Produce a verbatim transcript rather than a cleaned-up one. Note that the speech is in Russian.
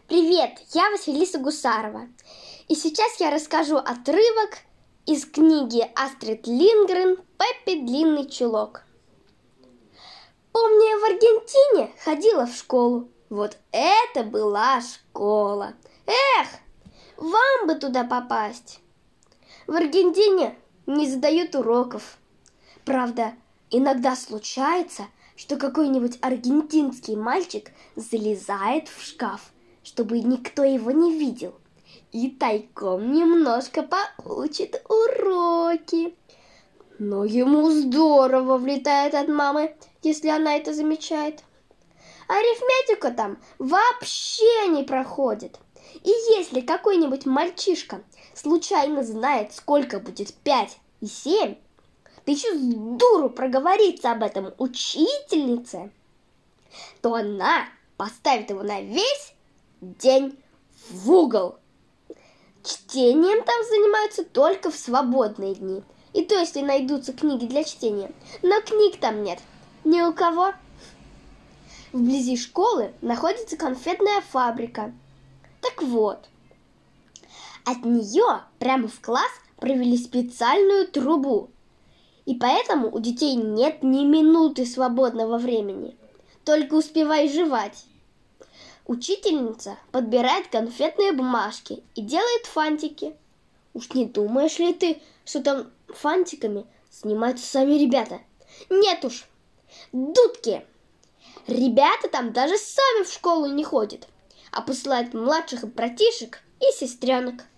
Привет, я Василиса Гусарова. И сейчас я расскажу отрывок из книги Астрид Линдгрен «Пеппи длинный чулок». Помню, я в Аргентине ходила в школу. Вот это была школа! Эх, вам бы туда попасть! В Аргентине не задают уроков. Правда, иногда случается, что какой-нибудь аргентинский мальчик залезает в шкаф, чтобы никто его не видел, и тайком немножко поучит уроки. Но ему здорово влетает от мамы, если она это замечает. Арифметика там вообще не проходит. И если какой-нибудь мальчишка случайно знает, сколько будет пять и семь, да еще с дуру проговорится об этом учительнице, то она поставит его на весь день в угол. Чтением там занимаются только в свободные дни. И то, если найдутся книги для чтения. Но книг там нет ни у кого. Вблизи школы находится конфетная фабрика. Так вот, от нее прямо в класс провели специальную трубу. И поэтому у детей нет ни минуты свободного времени. Только успевай жевать. Учительница подбирает конфетные бумажки и делает фантики. Уж не думаешь ли ты, что там фантиками занимаются сами ребята? Нет уж, дудки! Ребята там даже сами в школу не ходят, а посылают младших братишек и сестренок.